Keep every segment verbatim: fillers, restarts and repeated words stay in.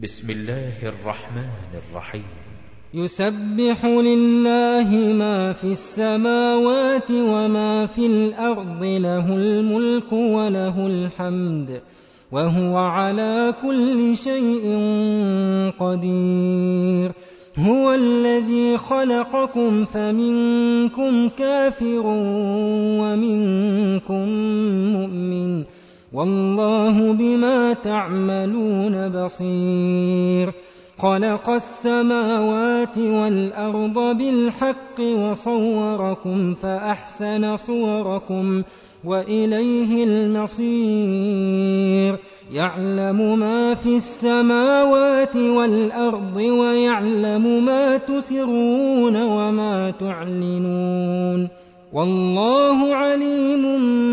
بسم الله الرحمن الرحيم. يسبح لله ما في السماوات وما في الأرض، له الملك وله الحمد وهو على كل شيء قدير. هو الذي خلقكم فمنكم كافر ومنكم مؤمن، والله بما تعملون بصير. خلق السماوات والأرض بالحق وصوركم فأحسن صوركم وإليه المصير. يعلم ما في السماوات والأرض ويعلم ما تسرون وما تعلنون، والله عليم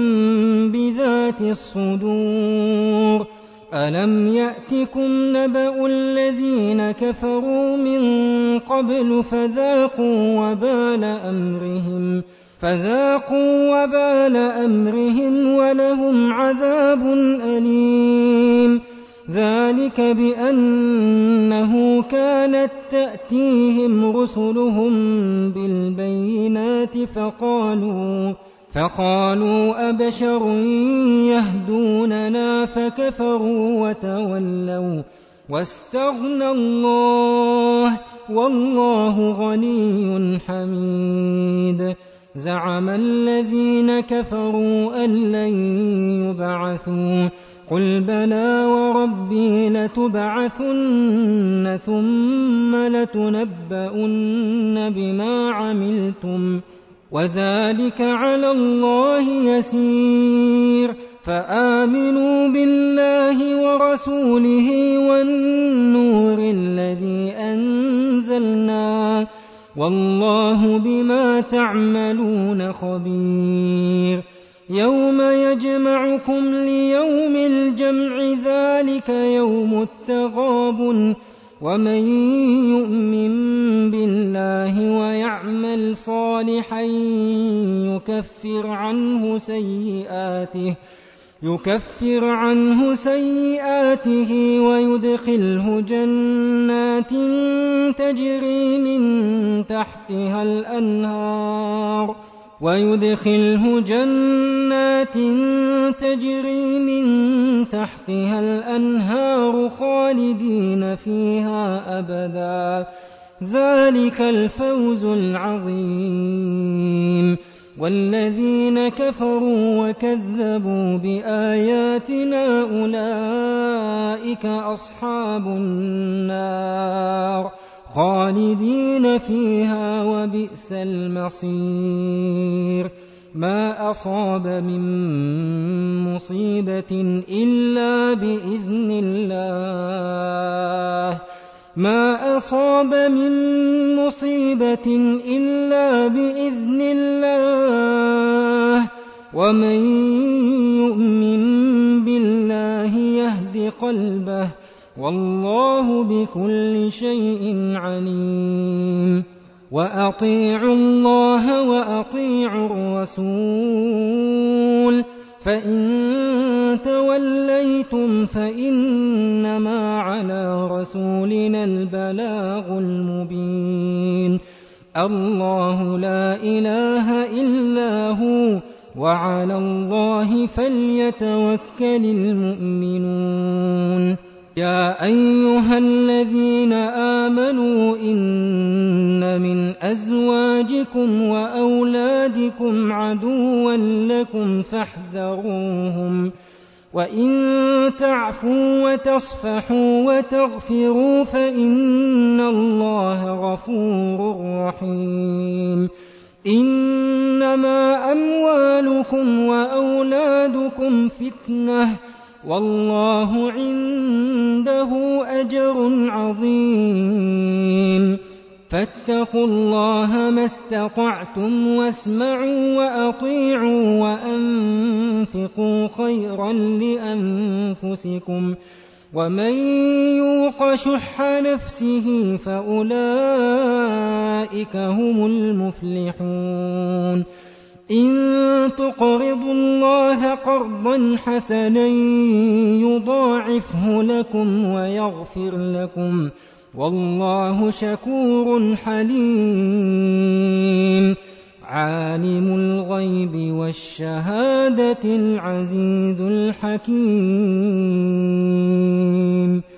بذات الصدور. ألم يأتكم نبأ الذين كفروا من قبل فذاقوا وبال أمرهم فذاقوا وبال أمرهم ولهم عذاب أليم. ذلك بأنه كانت تأتيهم رسلهم بالبينات فقالوا فقالوا أبشر يهدوننا فكفروا وتولوا واستغنى الله والله غني حميد. زعم الذين كفروا أن لن يبعثوا، قل بلى وربي لتبعثن ثم لتنبؤن بما عملتم وذلك على الله يسير. فآمنوا بالله ورسوله والنور الذي أنزلنا، والله بما تعملون خبير. يوم يجمعكم ليوم الجمع، ذلك يوم التغابن، ومن يؤمن بالله ويعمل صالحا يكفر عنه سيئاته يكفر عنه سيئاته ويدخله جنات تجري من تحتها الأنهار ويدخله جنات تجري من تحتها الأنهار خالدين فيها أبدا، ذلك الفوز العظيم. والذين كفروا وكذبوا بآياتنا أولئك أصحاب النار خالدين فيها وبئس المصير. ما أصاب من مصيبة إلا بإذن الله ما أصاب من مصيبة إلا بإذن الله ومن يؤمن بالله يهد قلبه، والله بكل شيء عليم. وأطيعوا الله وأطيعوا الرسول، فإن توليتم فإنما على رسولنا البلاغ المبين. الله لا إله إلا هو، وعلى الله فليتوكل المؤمنون. يا أيها الذين آمنوا إن من أزواجكم وأولادكم عدوا لكم فاحذروهم، وإن تعفوا وتصفحوا وتغفروا فإن الله غفور رحيم. إنما أموالكم وأولادكم فتنة، والله عنده أجر عظيم. فاتقوا الله ما استطعتم واسمعوا وأطيعوا وأنفقوا خيرا لأنفسكم، ومن يوق شح نفسه فأولئك هم المفلحون. إن تقرضوا الله قرضا حسنا يضاعفه لكم ويغفر لكم والله شكور حليم عالم الغيب والشهادة العزيز الحكيم